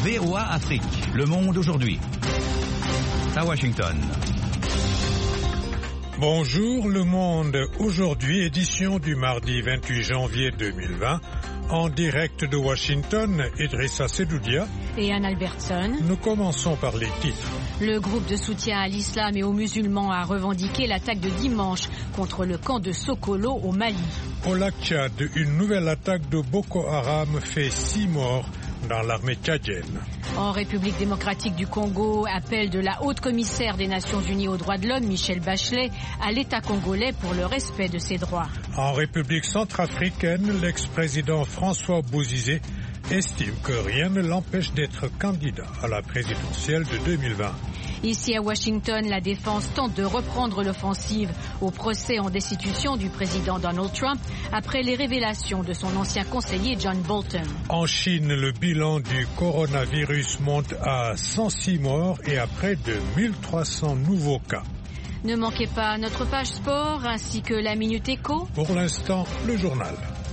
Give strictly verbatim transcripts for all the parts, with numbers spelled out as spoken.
V O A Afrique, Le Monde aujourd'hui. À Washington. Bonjour Le Monde aujourd'hui, édition du mardi vingt-huit janvier deux mille vingt. En direct de Washington, Idrissa Sedoudia et Anne Albertson. Nous commençons par les titres. Le groupe de soutien à l'islam et aux musulmans a revendiqué l'attaque de dimanche contre le camp de Sokolo au Mali. Au lac Tchad, une nouvelle attaque de Boko Haram fait six morts dans l'armée tchadienne. En République démocratique du Congo, appel de la haute commissaire des Nations Unies aux droits de l'homme, Michelle Bachelet, à l'État congolais pour le respect de ses droits. En République centrafricaine, l'ex-président François Bozizé estime que rien ne l'empêche d'être candidat à la présidentielle de deux mille vingt. Ici à Washington, la défense tente de reprendre l'offensive au procès en destitution du président Donald Trump après les révélations de son ancien conseiller John Bolton. En Chine, le bilan du coronavirus monte à cent six morts et à près de mille trois cents nouveaux cas. Ne manquez pas notre page sport ainsi que la Minute Éco. Pour l'instant, le journal.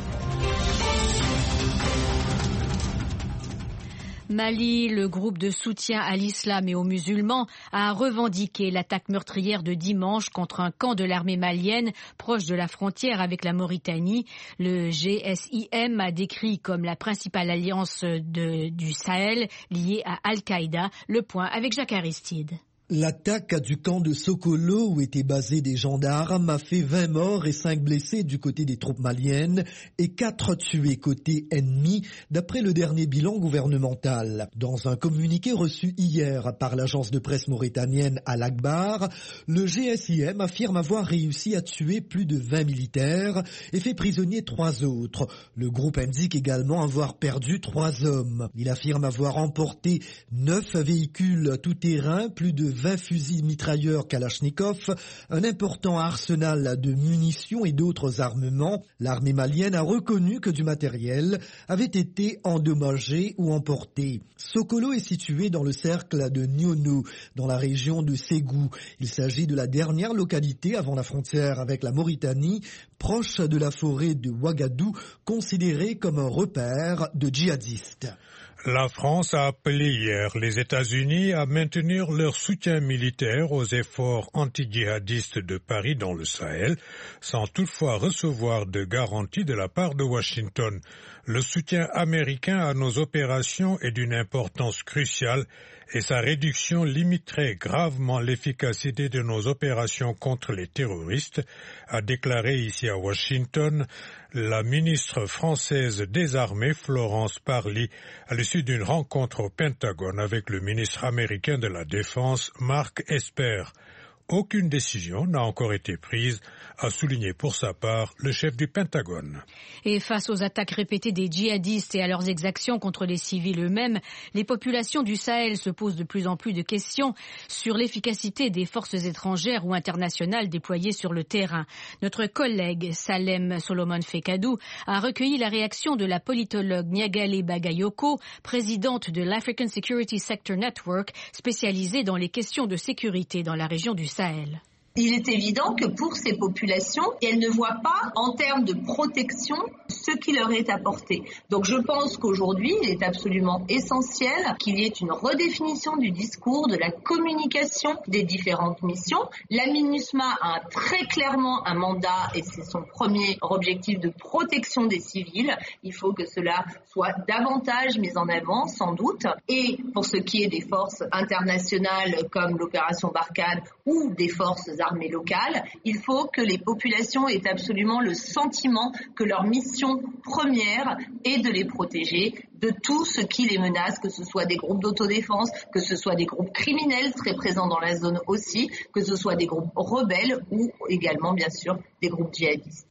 Mali, le groupe de soutien à l'islam et aux musulmans, a revendiqué l'attaque meurtrière de dimanche contre un camp de l'armée malienne proche de la frontière avec la Mauritanie. Le G S I M a décrit comme la principale alliance de, du Sahel liée à Al-Qaïda. Le point avec Jacques Aristide. L'attaque du camp de Sokolo où étaient basés des gendarmes a fait vingt morts et cinq blessés du côté des troupes maliennes et quatre tués côté ennemi d'après le dernier bilan gouvernemental. Dans un communiqué reçu hier par l'agence de presse mauritanienne Al-Akhbar, le G S I M affirme avoir réussi à tuer plus de vingt militaires et fait prisonnier trois autres. Le groupe indique également avoir perdu trois hommes. Il affirme avoir emporté neuf véhicules tout-terrain, plus de vingt fusils mitrailleurs Kalachnikov, un important arsenal de munitions et d'autres armements. L'armée malienne a reconnu que du matériel avait été endommagé ou emporté. Sokolo est situé dans le cercle de Nyono, dans la région de Ségou. Il s'agit de la dernière localité avant la frontière avec la Mauritanie, proche de la forêt de Ouagadou, considérée comme un repère de djihadistes. La France a appelé hier les États-Unis à maintenir leur soutien militaire aux efforts anti-djihadistes de Paris dans le Sahel, sans toutefois recevoir de garanties de la part de Washington. Le soutien américain à nos opérations est d'une importance cruciale et sa réduction limiterait gravement l'efficacité de nos opérations contre les terroristes, a déclaré ici à Washington la ministre française des Armées, Florence Parly, à l'issue d'une rencontre au Pentagone avec le ministre américain de la Défense, Mark Esper. Aucune décision n'a encore été prise, a souligné pour sa part le chef du Pentagone. Et face aux attaques répétées des djihadistes et à leurs exactions contre les civils eux-mêmes, les populations du Sahel se posent de plus en plus de questions sur l'efficacité des forces étrangères ou internationales déployées sur le terrain. Notre collègue Salem Solomon Fekadou a recueilli la réaction de la politologue Nyagale Bagayoko, présidente de l'African Security Sector Network, spécialisée dans les questions de sécurité dans la région du Sahel. Il est évident que pour ces populations, elles ne voient pas en termes de protection ce qui leur est apporté. Donc je pense qu'aujourd'hui, il est absolument essentiel qu'il y ait une redéfinition du discours, de la communication des différentes missions. La MINUSMA a très clairement un mandat et c'est son premier objectif de protection des civils. Il faut que cela soit davantage mis en avant, sans doute. Et pour ce qui est des forces internationales comme l'opération Barkhane ou des forces armées locales, il faut que les populations aient absolument le sentiment que leur mission première est de les protéger de tout ce qui les menace, que ce soit des groupes d'autodéfense, que ce soit des groupes criminels très présents dans la zone aussi, que ce soit des groupes rebelles ou également, bien sûr, des groupes djihadistes.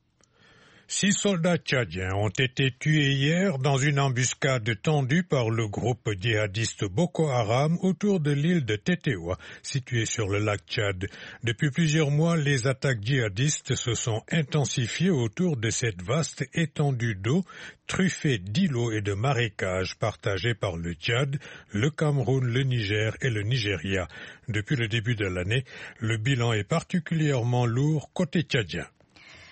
Six soldats tchadiens ont été tués hier dans une embuscade tendue par le groupe djihadiste Boko Haram autour de l'île de Tetewa, située sur le lac Tchad. Depuis plusieurs mois, les attaques djihadistes se sont intensifiées autour de cette vaste étendue d'eau, truffée d'îlots et de marécages partagés par le Tchad, le Cameroun, le Niger et le Nigeria. Depuis le début de l'année, le bilan est particulièrement lourd côté tchadien.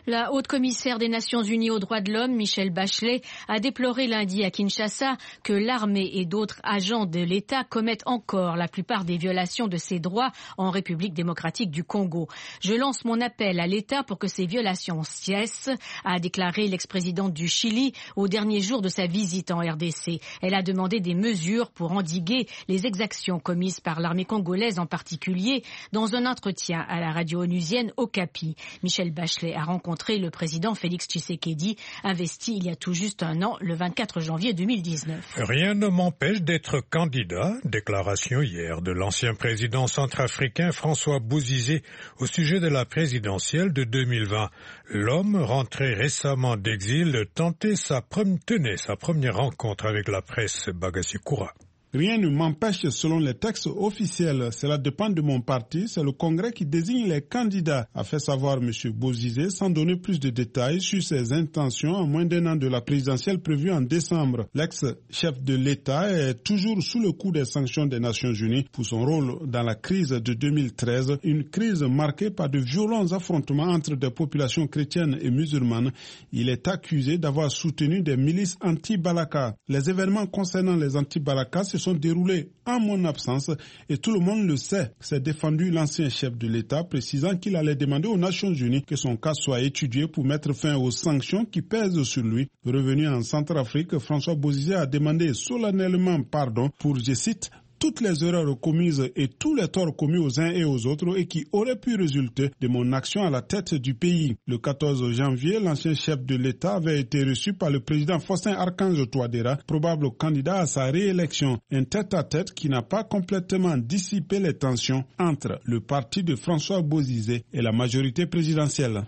La haute commissaire des Nations Unies aux droits de l'homme, Michelle Bachelet, a déploré lundi à Kinshasa que l'armée et d'autres agents de l'État commettent encore la plupart des violations de ces droits en République démocratique du Congo. Je lance mon appel à l'État pour que ces violations cessent, a déclaré l'ex-présidente du Chili au dernier jour de sa visite en R D C. Elle a demandé des mesures pour endiguer les exactions commises par l'armée congolaise en particulier dans un entretien à la radio onusienne Okapi. Michelle Bachelet a rencontré le président Félix Tshisekedi, investi il y a tout juste un an, le vingt-quatre janvier deux mille dix-neuf. Rien ne m'empêche d'être candidat, déclaration hier de l'ancien président centrafricain François Bozizé au sujet de la présidentielle de deux mille vingt. L'homme, rentré récemment d'exil, tentait sa, pre- tenait sa première rencontre avec la presse Bagassi-Koura. Rien ne m'empêche selon les textes officiels. Cela dépend de mon parti. C'est le Congrès qui désigne les candidats, a fait savoir M. Bozizé sans donner plus de détails sur ses intentions à moins d'un an de la présidentielle prévue en décembre. L'ex-chef de l'État est toujours sous le coup des sanctions des Nations Unies pour son rôle dans la crise de deux mille treize, une crise marquée par de violents affrontements entre des populations chrétiennes et musulmanes. Il est accusé d'avoir soutenu des milices anti-Balaka. Les événements concernant les anti-Balaka se sont déroulés en mon absence et tout le monde le sait. S'est défendu l'ancien chef de l'État, précisant qu'il allait demander aux Nations Unies que son cas soit étudié pour mettre fin aux sanctions qui pèsent sur lui. Revenu en Centrafrique, François Bozizé a demandé solennellement pardon pour, je cite, toutes les erreurs commises et tous les torts commis aux uns et aux autres et qui auraient pu résulter de mon action à la tête du pays. Le quatorze janvier, l'ancien chef de l'État avait été reçu par le président Faustin Archange Touadéra, probable candidat à sa réélection. Un tête-à-tête qui n'a pas complètement dissipé les tensions entre le parti de François Bozizé et la majorité présidentielle.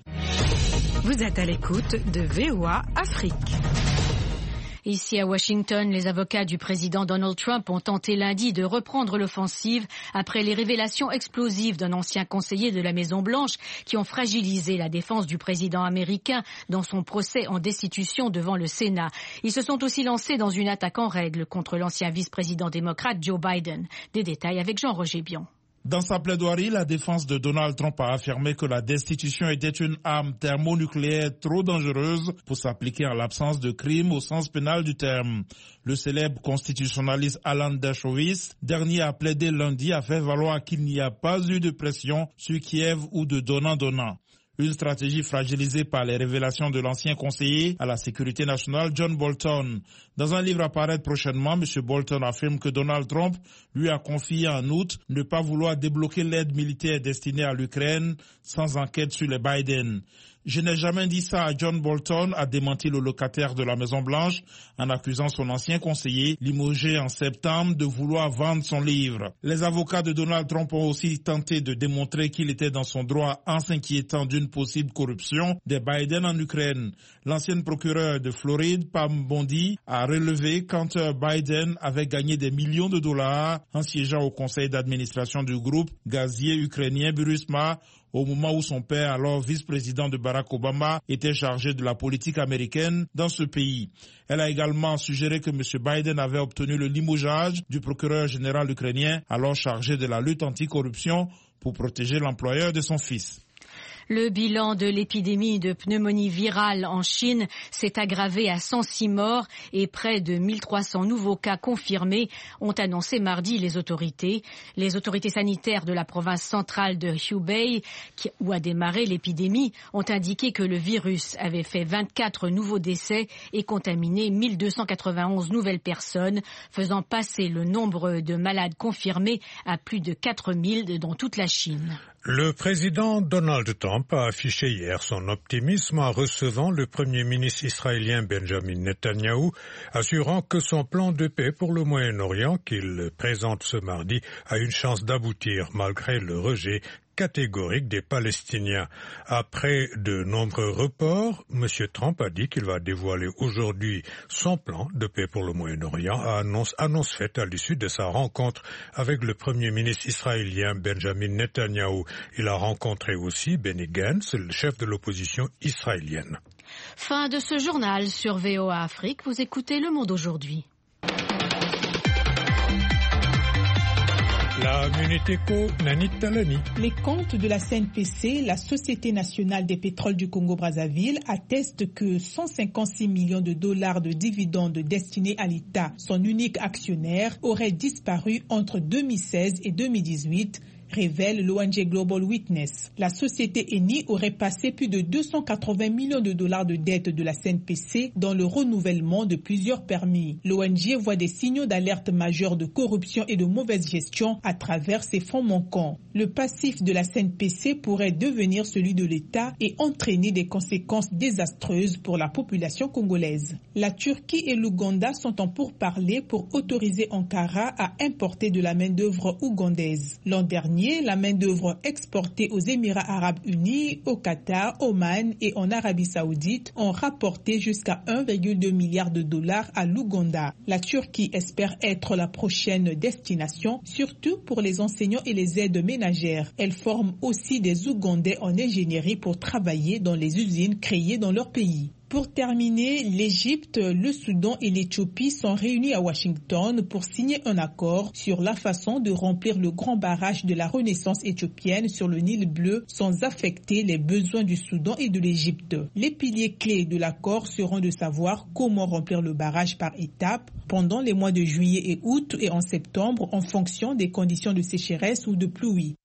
Vous êtes à l'écoute de V O A Afrique. Ici à Washington, les avocats du président Donald Trump ont tenté lundi de reprendre l'offensive après les révélations explosives d'un ancien conseiller de la Maison-Blanche qui ont fragilisé la défense du président américain dans son procès en destitution devant le Sénat. Ils se sont aussi lancés dans une attaque en règle contre l'ancien vice-président démocrate Joe Biden. Des détails avec Jean-Roger Bion. Dans sa plaidoirie, la défense de Donald Trump a affirmé que la destitution était une arme thermonucléaire trop dangereuse pour s'appliquer en l'absence de crime au sens pénal du terme. Le célèbre constitutionnaliste Alan Dershowitz, dernier à plaider lundi, a fait valoir qu'il n'y a pas eu de pression sur Kiev ou de donnant-donnant. Une stratégie fragilisée par les révélations de l'ancien conseiller à la sécurité nationale John Bolton. Dans un livre à paraître prochainement, M. Bolton affirme que Donald Trump lui a confié en août ne pas vouloir débloquer l'aide militaire destinée à l'Ukraine sans enquête sur les Biden. Je n'ai jamais dit ça à John Bolton, a démenti le locataire de la Maison-Blanche en accusant son ancien conseiller, limogé en septembre, de vouloir vendre son livre. Les avocats de Donald Trump ont aussi tenté de démontrer qu'il était dans son droit en s'inquiétant d'une possible corruption des Biden en Ukraine. L'ancienne procureure de Floride, Pam Bondi, a relevé qu'Hunter Biden avait gagné des millions de dollars en siégeant au conseil d'administration du groupe gazier ukrainien Burisma, au moment où son père, alors vice-président de Barack Obama, était chargé de la politique américaine dans ce pays. Elle a également suggéré que M. Biden avait obtenu le limogeage du procureur général ukrainien, alors chargé de la lutte anticorruption, pour protéger l'employeur de son fils. Le bilan de l'épidémie de pneumonie virale en Chine s'est aggravé à cent six morts et près de mille trois cents nouveaux cas confirmés, ont annoncé mardi les autorités. Les autorités sanitaires de la province centrale de Hubei, qui, où a démarré l'épidémie, ont indiqué que le virus avait fait vingt-quatre nouveaux décès et contaminé mille deux cent quatre-vingt-onze nouvelles personnes, faisant passer le nombre de malades confirmés à plus de quatre mille dans toute la Chine. Le président Donald Trump a affiché hier son optimisme en recevant le premier ministre israélien Benjamin Netanyahou, assurant que son plan de paix pour le Moyen-Orient qu'il présente ce mardi a une chance d'aboutir malgré le rejet catégorique des Palestiniens. Après de nombreux reports, M. Trump a dit qu'il va dévoiler aujourd'hui son plan de paix pour le Moyen-Orient, annonce, annonce faite à l'issue de sa rencontre avec le premier ministre israélien Benjamin Netanyahou. Il a rencontré aussi Benny Gantz, le chef de l'opposition israélienne. Fin de ce journal sur V O A Afrique. Vous écoutez Le Monde aujourd'hui. La À Muniteco, Nanit Talani. Les comptes de la C N P C, la Société nationale des pétroles du Congo-Brazzaville, attestent que cent cinquante-six millions de dollars de dividendes destinés à l'État, son unique actionnaire, auraient disparu entre deux mille seize et deux mille dix-huit, révèle l'O N G Global Witness. La société Eni aurait passé plus de deux cent quatre-vingts millions de dollars de dettes de la C N P C dans le renouvellement de plusieurs permis. L'O N G voit des signaux d'alerte majeurs de corruption et de mauvaise gestion à travers ces fonds manquants. Le passif de la C N P C pourrait devenir celui de l'État et entraîner des conséquences désastreuses pour la population congolaise. La Turquie et l'Ouganda sont en pourparlers pour autoriser Ankara à importer de la main-d'œuvre ougandaise. L'an dernier, la main-d'œuvre exportée aux Émirats arabes unis, au Qatar, Oman et en Arabie saoudite ont rapporté jusqu'à un virgule deux milliard de dollars à l'Ouganda. La Turquie espère être la prochaine destination, surtout pour les enseignants et les aides ménagères. Elle forme aussi des Ougandais en ingénierie pour travailler dans les usines créées dans leur pays. Pour terminer, l'Égypte, le Soudan et l'Éthiopie sont réunis à Washington pour signer un accord sur la façon de remplir le grand barrage de la Renaissance éthiopienne sur le Nil bleu sans affecter les besoins du Soudan et de l'Égypte. Les piliers clés de l'accord seront de savoir comment remplir le barrage par étapes pendant les mois de juillet et août et en septembre en fonction des conditions de sécheresse ou de pluie.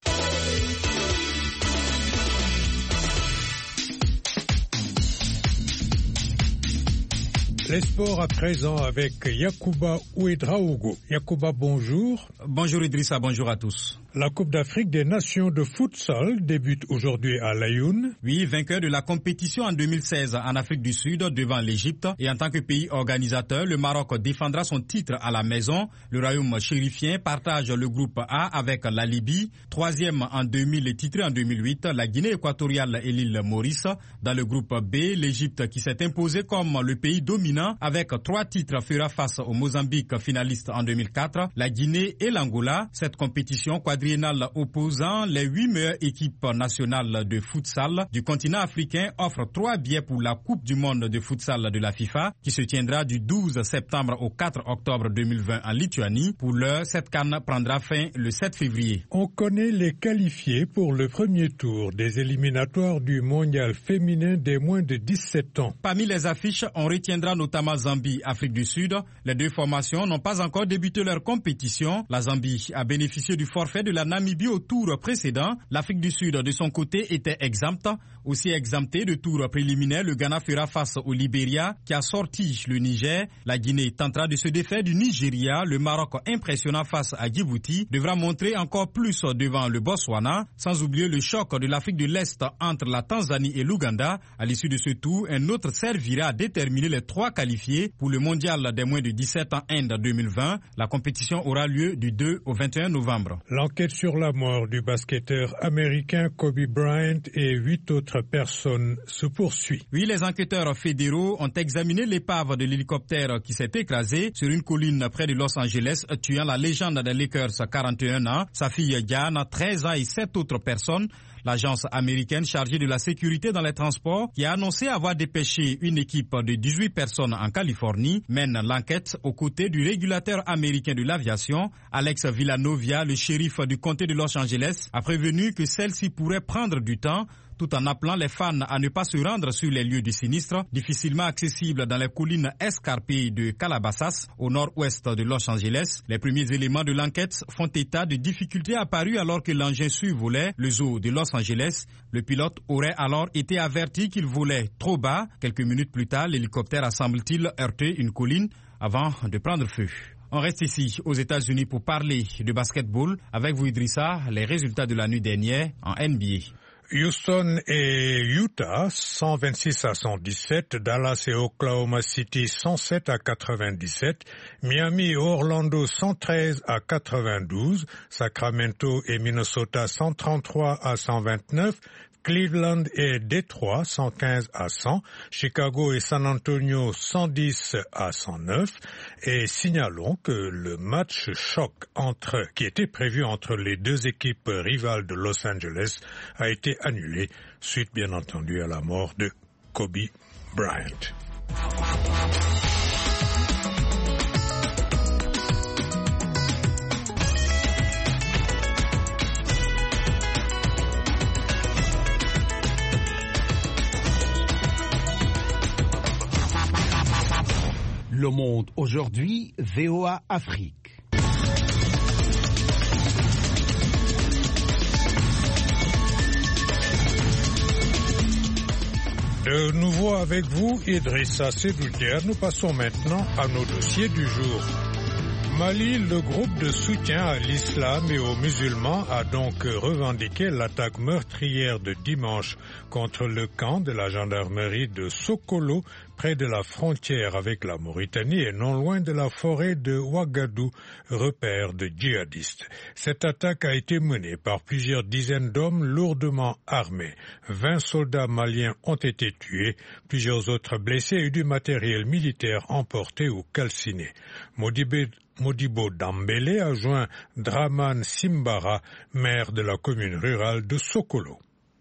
Les sports à présent avec Yacouba Ouedraogo. Yacouba, bonjour. Bonjour Idrissa, bonjour à tous. La Coupe d'Afrique des Nations de futsal débute aujourd'hui à Laayoune. Oui, vainqueur de la compétition en deux mille seize en Afrique du Sud devant l'Égypte. Et en tant que pays organisateur, le Maroc défendra son titre à la maison. Le royaume chérifien partage le groupe A avec la Libye. Troisième en deux mille et titré en deux mille huit, la Guinée équatoriale et l'île Maurice. Dans le groupe B, l'Égypte qui s'est imposé comme le pays dominant avec trois titres fera face au Mozambique finaliste en deux mille quatre, la Guinée et l'Angola. Cette compétition quadriennale opposant les huit meilleures équipes nationales de futsal du continent africain offre trois billets pour la Coupe du monde de futsal de la FIFA qui se tiendra du douze septembre au quatre octobre deux mille vingt en Lituanie. Pour l'heure, cette CAN prendra fin le sept février. On connaît les qualifiés pour le premier tour des éliminatoires du mondial féminin des moins de dix-sept ans. Parmi les affiches, on retiendra notamment Zambie, Afrique du Sud. Les deux formations n'ont pas encore débuté leur compétition. La Zambie a bénéficié du forfait de la Namibie au tour précédent. L'Afrique du Sud, de son côté, était exempte. Aussi exempté de tour préliminaire, le Ghana fera face au Libéria qui a sorti le Niger. La Guinée tentera de se défaire du Nigeria. Le Maroc, impressionnant face à Djibouti, devra montrer encore plus devant le Botswana. Sans oublier le choc de l'Afrique de l'Est entre la Tanzanie et l'Ouganda. À l'issue de ce tour, un autre servira à déterminer les trois qualifiés pour le mondial des moins de dix-sept ans Inde deux mille vingt. La compétition aura lieu du deux au vingt et un novembre. L'enquête sur la mort du basketteur américain Kobe Bryant et huit autres personnes se poursuit. Oui, les enquêteurs fédéraux ont examiné l'épave de l'hélicoptère qui s'est écrasé sur une colline près de Los Angeles, tuant la légende des Lakers, quarante et un ans, sa fille Diana, treize ans et sept autres personnes. L'agence américaine chargée de la sécurité dans les transports, qui a annoncé avoir dépêché une équipe de dix-huit personnes en Californie, mène l'enquête aux côtés du régulateur américain de l'aviation. Alex Villanovia, le shérif du comté de Los Angeles, a prévenu que celle-ci pourrait prendre du temps, tout en appelant les fans à ne pas se rendre sur les lieux du sinistre, difficilement accessibles dans les collines escarpées de Calabasas, au nord-ouest de Los Angeles. Les premiers éléments de l'enquête font état de difficultés apparues alors que l'engin survolait le zoo de Los Angeles. Le pilote aurait alors été averti qu'il volait trop bas. Quelques minutes plus tard, l'hélicoptère a, semble-t-il, heurté une colline avant de prendre feu. On reste ici aux États-Unis pour parler de basketball. Avec vous, Idrissa, les résultats de la nuit dernière en N B A. Houston et Utah, cent vingt-six à cent dix-sept, Dallas et Oklahoma City, cent sept à quatre-vingt-dix-sept, Miami et Orlando, cent treize à quatre-vingt-douze, Sacramento et Minnesota, cent trente-trois à cent vingt-neuf, Cleveland et Détroit, cent quinze à cent, Chicago et San Antonio, cent dix à cent neuf, et signalons que le match choc entre, qui était prévu entre les deux équipes rivales de Los Angeles a été annulé, suite bien entendu à la mort de Kobe Bryant. Le Monde aujourd'hui, V O A Afrique. De nouveau avec vous, Idrissa Seydoudière. Nous passons maintenant à nos dossiers du jour. Mali, le groupe de soutien à l'islam et aux musulmans a donc revendiqué l'attaque meurtrière de dimanche contre le camp de la gendarmerie de Sokolo, près de la frontière avec la Mauritanie et non loin de la forêt de Ouagadou, repère de djihadistes. Cette attaque a été menée par plusieurs dizaines d'hommes lourdement armés. Vingt soldats maliens ont été tués, plusieurs autres blessés et du matériel militaire emporté ou calciné. Modibe Modibo Dambélé a joint Draman Simbara, maire de la commune rurale de Sokolo.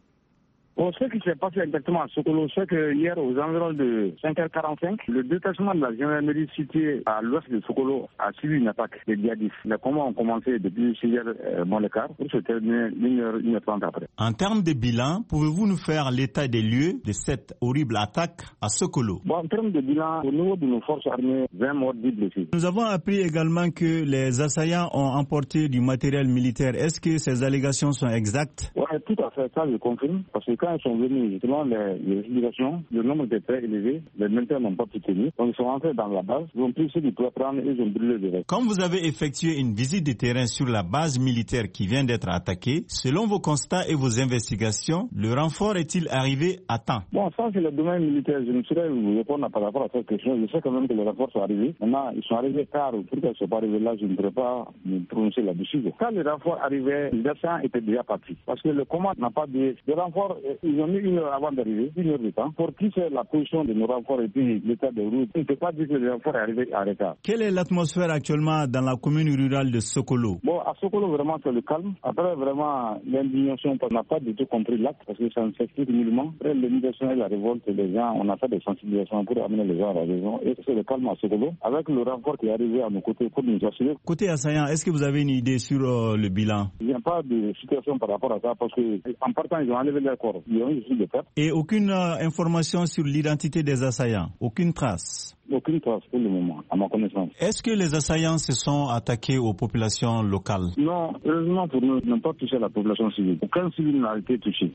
Bon, ce qui s'est passé exactement à Sokolo, c'est que hier, aux environs de cinq heures quarante-cinq, le détachement de la gendarmerie située à l'ouest de Sokolo a subi une attaque des djihadistes. Les combats ont commencé depuis six heures euh, moins le quart pour se terminer une heure, une heure trente après. En termes de bilan, pouvez-vous nous faire l'état des lieux de cette horrible attaque à Sokolo? Bon, en termes de bilan, au niveau de nos forces armées, vingt morts, dix blessés. Nous avons appris également que les assaillants ont emporté du matériel militaire. Est-ce que ces allégations sont exactes? Oui, tout à fait, ça je confirme, parce que quand ils sont venus, selon les, les explications, le nombre était très élevé, les militaires n'ont pas pu tenir, donc ils sont rentrés dans la base, ils ont pris ce qu'ils pouvaient prendre et ils ont brûlé le reste. Comme vous avez effectué une visite de terrain sur la base militaire qui vient d'être attaquée, selon vos constats et vos investigations, le renfort est-il arrivé à temps? Bon, ça c'est le domaine militaire, je ne saurais vous répondre par rapport à cette question, je sais quand même que les renforts sont arrivés, maintenant ils sont arrivés tard, pourquoi ils ne sont pas arrivés là, je ne pourrais pas me prononcer là-dessus. Quand les renforts arrivaient, les assaillants étaient déjà partis, parce que le combat n'a pas de... Les renforts, ils ont mis une heure avant d'arriver, une heure de temps, pour qui c'est la position de nos renforts et puis l'état de route. On ne peut pas dire que les renforts est arrivé à retard. Quelle est l'atmosphère actuellement dans la commune rurale de Sokolo? Bon, à Sokolo, vraiment, c'est le calme. Après, vraiment, l'indignation, on n'a pas du tout compris l'acte, parce que ça ne s'explique nullement. Après, l'indignation et la révolte des gens, on a fait des sensibilisations pour amener les gens à la raison. Et c'est le calme à Sokolo, avec le renfort qui est arrivé à nos côtés pour nous assurer. Côté assaillant, est-ce que vous avez une idée sur euh, le bilan? Il n'y a pas de situation par rapport à ça, parce qu'en partant, ils ont enlevé leur corps. Ils ont eu des pertes. Et aucune euh, information sur l'identité des assaillants? Aucune trace? Aucune trace pour le moment, à ma connaissance. Est-ce que les assaillants se sont attaqués aux populations locales? Non, heureusement pour nous, ils n'ont pas touché la population civile. Aucun civil n'a été touché.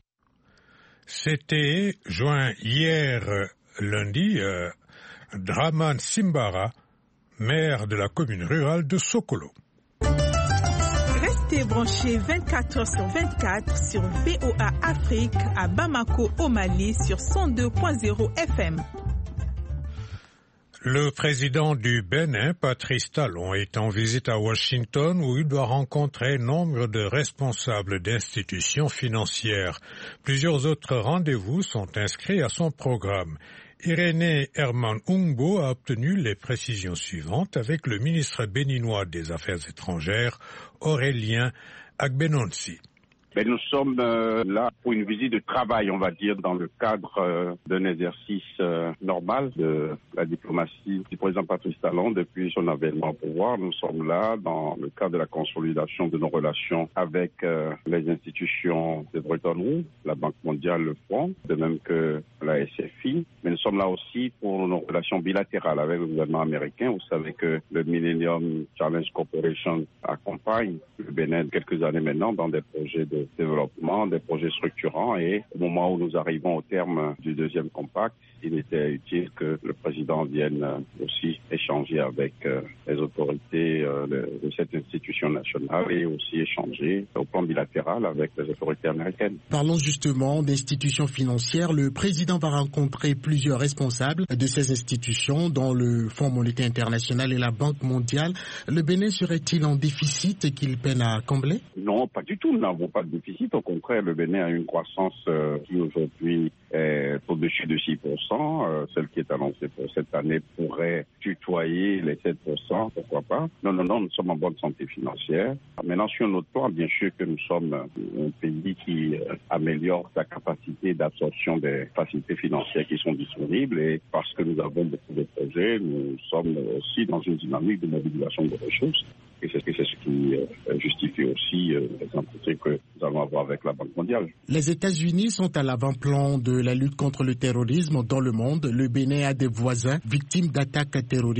C'était joint hier lundi euh, Draman Simbara, maire de la commune rurale de Sokolo. Restez branchés vingt-quatre heures sur vingt-quatre sur V O A Afrique à Bamako au Mali sur cent deux point zéro F M. Le président du Bénin, Patrice Talon, est en visite à Washington où il doit rencontrer nombre de responsables d'institutions financières. Plusieurs autres rendez-vous sont inscrits à son programme. Irénée Herman Ungbo a obtenu les précisions suivantes avec le ministre béninois des Affaires étrangères, Aurélien Agbenonsi. Mais nous sommes euh, là pour une visite de travail, on va dire, dans le cadre euh, d'un exercice euh, normal de la diplomatie du président Patrice Talon depuis son avènement au pouvoir. Nous sommes là dans le cadre de la consolidation de nos relations avec euh, les institutions de Bretton Woods, la Banque mondiale, le Fonds, de même que la S F I. Mais nous sommes là aussi pour nos relations bilatérales avec le gouvernement américain. Vous savez que le Millennium Challenge Corporation accompagne le Bénin quelques années maintenant dans des projets de développement, des projets structurants, et au moment où nous arrivons au terme du deuxième compact, il était utile que le président vienne aussi échanger avec euh, les autorités euh, de, de cette institution nationale et aussi échanger au plan bilatéral avec les autorités américaines. Parlons justement d'institutions financières. Le président va rencontrer plusieurs responsables de ces institutions, dont le Fonds monétaire international et la Banque mondiale. Le Bénin serait-il en déficit et qu'il peine à combler? Non, pas du tout. Nous n'avons pas de déficit. Au contraire, le Bénin a une croissance euh, qui aujourd'hui est au-dessus de six pour cent. Euh, celle qui est annoncée pour cette année pourrait tutoyer les sept pour cent, pourquoi pas. Non, non, non, nous sommes en bonne santé financière. Maintenant, sur notre plan, bien sûr que nous sommes un pays qui euh, améliore sa capacité d'absorption des facilités financières qui sont disponibles, et parce que nous avons beaucoup de projets, nous sommes aussi dans une dynamique de mobilisation de ressources. Et c'est, c'est ce qui euh, justifie aussi euh, les entretiens que nous allons avoir avec la Banque mondiale. Les États-Unis sont à l'avant-plan de la lutte contre le terrorisme dans le monde. Le Bénin a des voisins victimes d'attaques terroristes.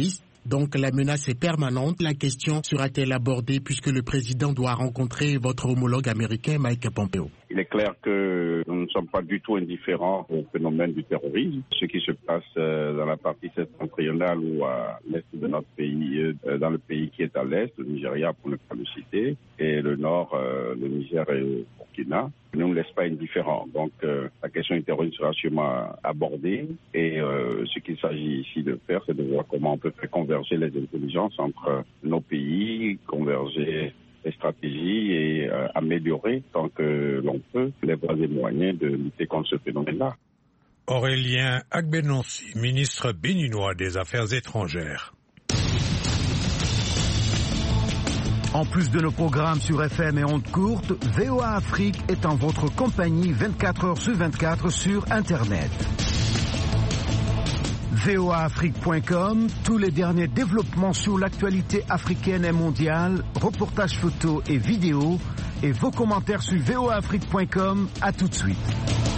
Donc la menace est permanente. La question sera-t-elle abordée puisque le président doit rencontrer votre homologue américain Mike Pompeo? Il est clair que nous ne sommes pas du tout indifférents au phénomène du terrorisme. Ce qui se passe dans la partie septentrionale ou à l'est de notre pays, dans le pays qui est à l'est, le Nigeria pour ne pas le citer, et le nord, le Niger et le Burkina, ne nous laisse pas indifférents. Donc euh, la question du terrorisme sera sûrement abordée et euh, ce qu'il s'agit ici de faire, c'est de voir comment on peut faire converger les intelligences entre nos pays, converger les stratégies et euh, améliorer tant que l'on peut les voies et moyens de lutter contre ce phénomène-là. Aurélien Agbenonsi, ministre béninois des Affaires étrangères. En plus de nos programmes sur F M et ondes courtes, V O A Afrique est en votre compagnie vingt-quatre heures sur vingt-quatre sur Internet. V O A Afrique point com, tous les derniers développements sur l'actualité africaine et mondiale, reportages photos et vidéos, et vos commentaires sur V O A Afrique point com. À tout de suite.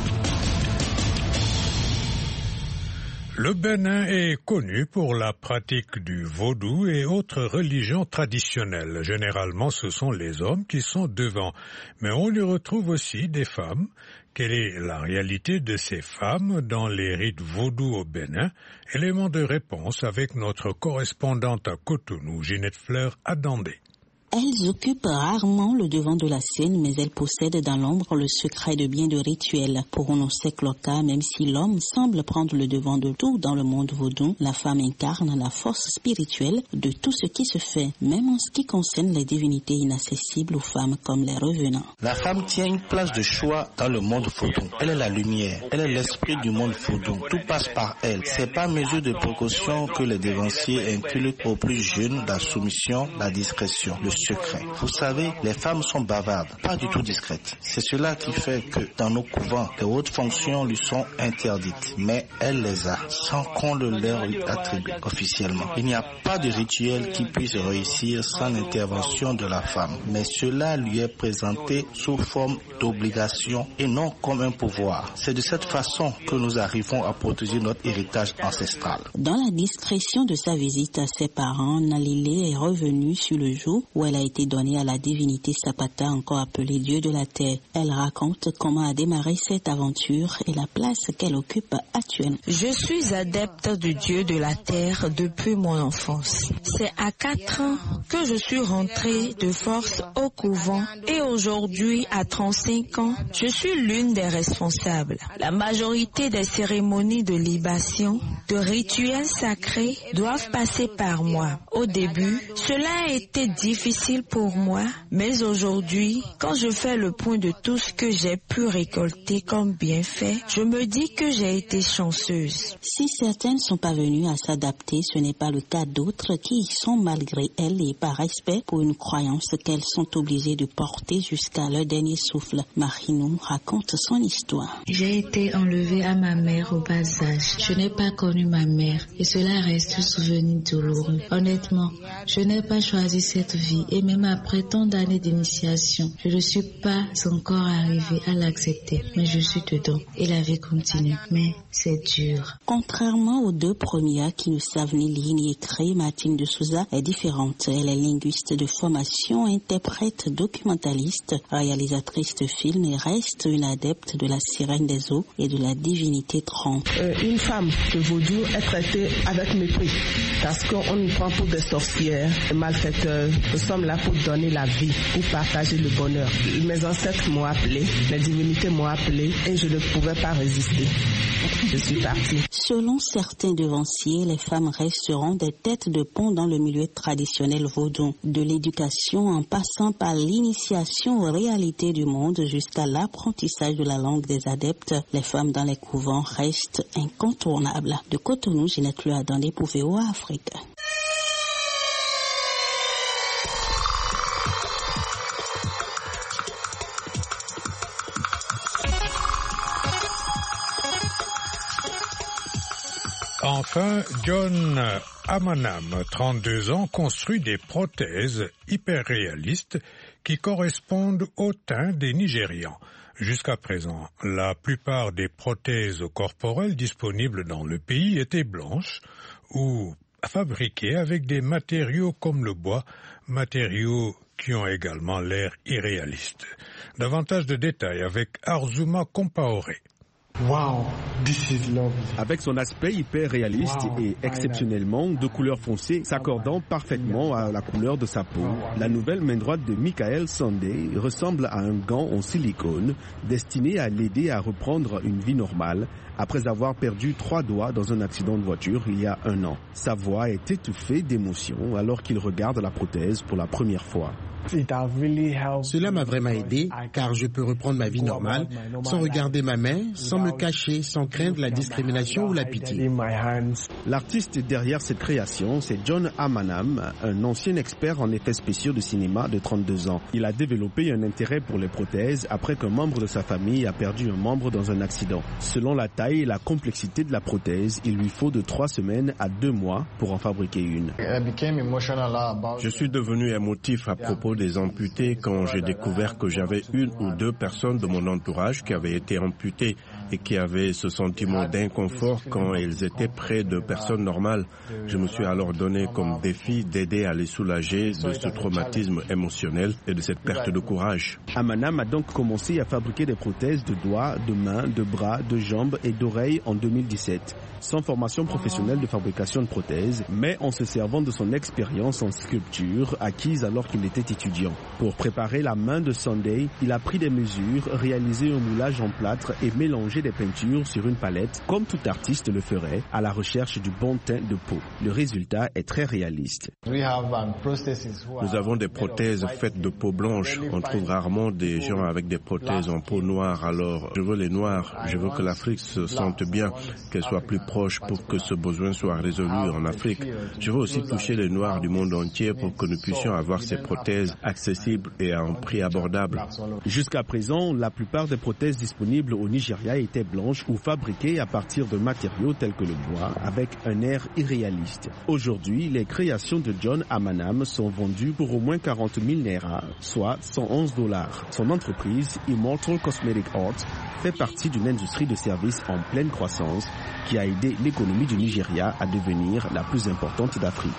Le Bénin est connu pour la pratique du vaudou et autres religions traditionnelles. Généralement, ce sont les hommes qui sont devant, mais on y retrouve aussi des femmes. Quelle est la réalité de ces femmes dans les rites vaudous au Bénin? Élément de réponse avec notre correspondante à Cotonou, Ginette Fleur Adandé. Elles occupent rarement le devant de la scène, mais elles possèdent dans l'ombre le secret de bien de rituels. Pour Onosek Loka, même si l'homme semble prendre le devant de tout dans le monde vaudou, la femme incarne la force spirituelle de tout ce qui se fait, même en ce qui concerne les divinités inaccessibles aux femmes comme les revenants. La femme tient une place de choix dans le monde vaudou. Elle est la lumière, elle est l'esprit du monde vaudou. Tout passe par elle. C'est par mesure de précaution que les dévanciers inculquent aux plus jeunes la soumission, la discrétion, le secret. Vous savez, les femmes sont bavardes, pas du tout discrètes. C'est cela qui fait que dans nos couvents, les hautes fonctions lui sont interdites, mais elle les a, sans qu'on le leur lui attribue officiellement. Il n'y a pas de rituel qui puisse réussir sans l'intervention de la femme, mais cela lui est présenté sous forme d'obligation et non comme un pouvoir. C'est de cette façon que nous arrivons à protéger notre héritage ancestral. Dans la discrétion de sa visite à ses parents, Nalile est revenue sur le jour où elle a été donnée à la divinité Sapata, encore appelée Dieu de la Terre. Elle raconte comment a démarré cette aventure et la place qu'elle occupe actuellement. Je suis adepte du Dieu de la Terre depuis mon enfance. C'est à quatre ans que je suis rentrée de force au couvent et aujourd'hui, à trente-cinq ans, je suis l'une des responsables. La majorité des cérémonies de libation, de rituels sacrés doivent passer par moi. Au début, cela a été difficile pour moi, mais aujourd'hui, quand je fais le point de tout ce que j'ai pu récolter comme bienfait, je me dis que j'ai été chanceuse. Si certaines sont parvenues à s'adapter, ce n'est pas le cas d'autres qui y sont malgré elles et par respect pour une croyance qu'elles sont obligées de porter jusqu'à leur dernier souffle. Marinou raconte son histoire. J'ai été enlevée à ma mère au bas âge. Je n'ai pas connu ma mère et cela reste un souvenir douloureux. Honnêtement, je n'ai pas choisi cette vie et même après tant d'années d'initiation, je ne suis pas encore arrivée à l'accepter. Mais je suis dedans et la vie continue. Mais c'est dur. Contrairement aux deux premières qui ne savent ni lire ni écrire, Martine de Souza est différente. Elle est linguiste de formation, interprète, documentaliste, réalisatrice de films et reste une adepte de la sirène des eaux et de la divinité trompe. Euh, une femme de vaudou est traitée avec mépris parce qu'on nous prend pour des sorcières, des malfaiteurs. Nous sommes là pour donner la vie, pour partager le bonheur. Mes ancêtres m'ont appelé, les divinités m'ont appelé et je ne pouvais pas résister. Je suis partie. Selon certains devanciers, les femmes resteront des têtes de pont dans le milieu traditionnel vaudou. De l'éducation en passant par l'initiation aux réalités du monde jusqu'à l'apprentissage de la langue des adeptes, les femmes dans les couvents restent incontournables. De Cotonou, Ginette Fleur Adandé pour V O A Afrique. Enfin, John Amanam, trente-deux ans, construit des prothèses hyper réalistes qui correspondent au teint des Nigérians. Jusqu'à présent, la plupart des prothèses corporelles disponibles dans le pays étaient blanches ou fabriqués avec des matériaux comme le bois, matériaux qui ont également l'air irréaliste. Davantage de détails avec Arzuma Compaoré. Wow, this is lovely. Avec son aspect hyper réaliste wow, et exceptionnellement de couleur foncée s'accordant parfaitement à la couleur de sa peau, la nouvelle main droite de Michael Sunday ressemble à un gant en silicone destiné à l'aider à reprendre une vie normale après avoir perdu trois doigts dans un accident de voiture il y a un an. Sa voix est étouffée d'émotion alors qu'il regarde la prothèse pour la première fois. Cela m'a vraiment aidé car je peux reprendre ma vie normale sans regarder ma main, sans me cacher, sans craindre la discrimination ou la pitié. L'artiste derrière cette création, c'est John Amanam, un ancien expert en effets spéciaux de cinéma de trente-deux ans. Il a développé un intérêt pour les prothèses après qu'un membre de sa famille a perdu un membre dans un accident. Selon la taille et la complexité de la prothèse, il lui faut de trois semaines à deux mois pour en fabriquer une. Je suis devenu émotif à propos des amputés quand j'ai découvert que j'avais une ou deux personnes de mon entourage qui avaient été amputées et qui avaient ce sentiment d'inconfort quand elles étaient près de personnes normales. Je me suis alors donné comme défi d'aider à les soulager de ce traumatisme émotionnel et de cette perte de courage. Amanam a donc commencé à fabriquer des prothèses de doigts, de mains, de bras, de jambes et d'oreilles en deux mille dix-sept. Sans formation professionnelle de fabrication de prothèses, mais en se servant de son expérience en sculpture acquise alors qu'il était étudiant. Pour préparer la main de Sunday, il a pris des mesures, réalisé un moulage en plâtre et mélangé des peintures sur une palette, comme tout artiste le ferait, à la recherche du bon teint de peau. Le résultat est très réaliste. Nous avons des prothèses faites de peau blanche. On trouve rarement des gens avec des prothèses en peau noire, alors je veux les noirs. Je veux que l'Afrique se sente bien, qu'elle soit plus proche pour que ce besoin soit résolu en Afrique. Je veux aussi toucher les noirs du monde entier pour que nous puissions avoir ces prothèses accessibles et à un prix abordable. Jusqu'à présent, la plupart des prothèses disponibles au Nigeria étaient blanches ou fabriquées à partir de matériaux tels que le bois, avec un air irréaliste. Aujourd'hui, les créations de John Amanam sont vendues pour au moins quarante mille naira, soit cent onze dollars. Son entreprise, Immortal Cosmetic Art, fait partie d'une industrie de services en pleine croissance qui a aidé l'économie du Nigeria à devenir la plus importante d'Afrique.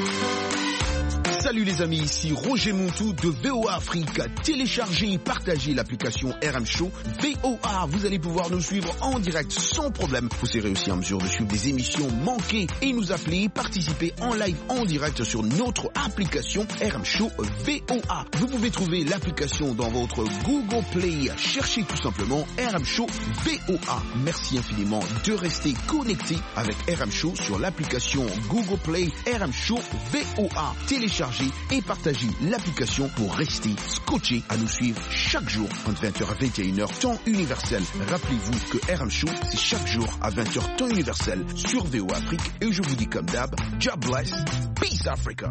Salut les amis, ici Roger Montou de V O A Afrique. Téléchargez et partagez l'application R M Show V O A. Vous allez pouvoir nous suivre en direct sans problème. Vous serez aussi en mesure de suivre des émissions manquées et nous appeler, participer en live en direct sur notre application R M Show V O A. Vous pouvez trouver l'application dans votre Google Play. Cherchez tout simplement R M Show V O A. Merci infiniment de rester connecté avec R M Show sur l'application Google Play R M Show V O A. Téléchargez et partagez l'application pour rester scotché à nous suivre chaque jour entre vingt heures à vingt et une heures temps universel. Rappelez-vous que R M Show c'est chaque jour à vingt heures temps universel sur V O A Afrique et je vous dis comme d'hab, God bless, peace Africa.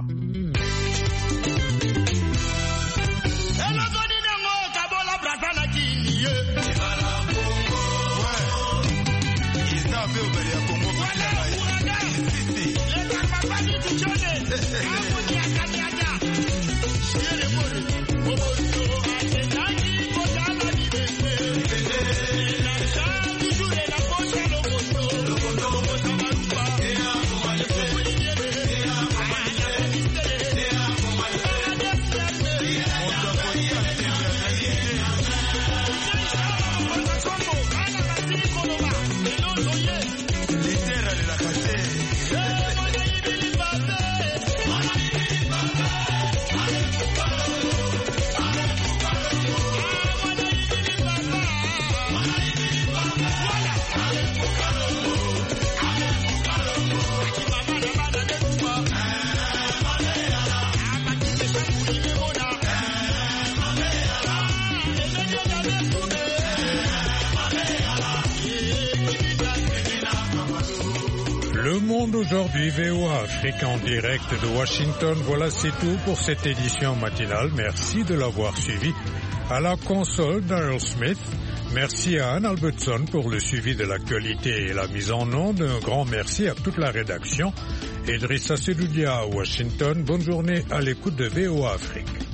Aujourd'hui, V O A Afrique en direct de Washington. Voilà, c'est tout pour cette édition matinale. Merci de l'avoir suivi. À la console, Daryl Smith. Merci à Anne Albertson pour le suivi de l'actualité et la mise en onde. Un grand merci à toute la rédaction. Idrissa Sedoudia à Washington. Bonne journée à l'écoute de V O A Afrique.